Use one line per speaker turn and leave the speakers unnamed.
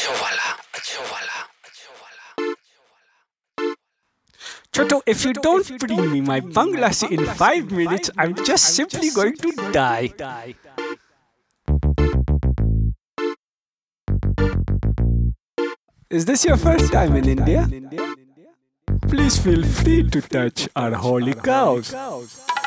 Choto, if you don't bring me my banglas in 5 minutes, I'm just simply going to die. Is this your first time in India? Please feel free to touch our holy cows.